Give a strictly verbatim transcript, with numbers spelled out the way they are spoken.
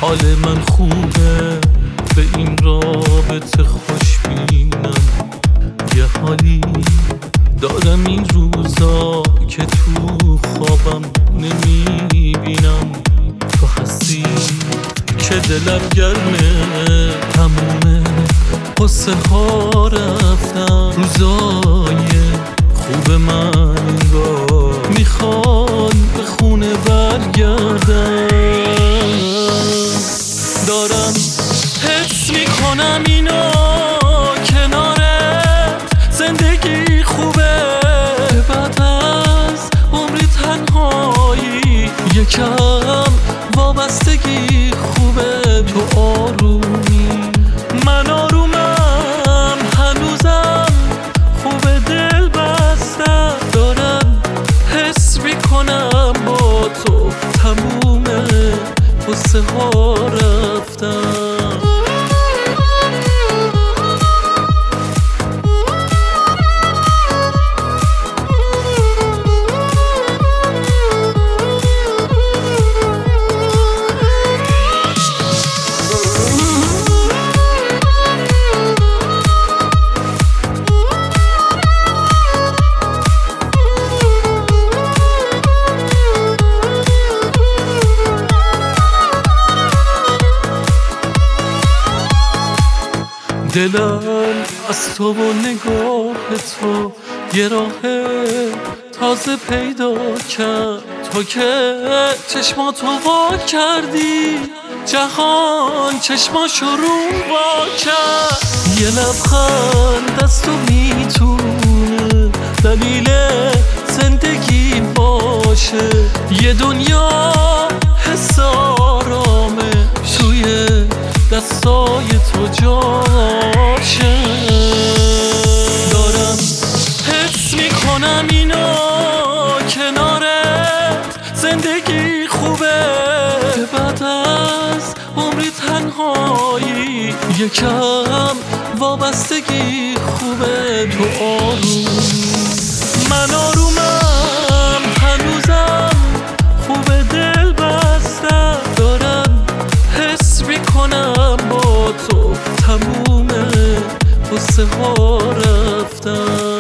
حال من خوبه، به این رابطه خوشبینم. یه حالی دارم این روزا که تو خوابم نمیبینم. تو هستی که دلم گرمه، تمومه قصه ها رفتن. روزای خوب من انگار میخوان به خونه برگردن. دارم حس میکنم اینو کنارت زندگی خوبه، بعد از عمری تنهایی یکم وابستگی خوبه. تو آرومی من آرومم، هنوزم خوب دل بستم. دارم حس میکنم با تو تمومه قصه ها رفتم. دلم از تو و نگاه تو یه راه تازه پیدا کرد. تو که چشماتو وا کردی، جهان چشماشو رو وا کرد. یه لبخند از تو میتونه دلیل زندگی باشه. یه دنیا حس آرامه توی دستای تو جاشه. دارم حس میکنم اینو کنارت زندگی خوبه، بعد از عمری تنهایی یکم وابستگی خوبه. تو آرومی من آرومم، هنوزم خوب دل بستم. دارم حس میکنم با تو تمومه قصه ها رفتم.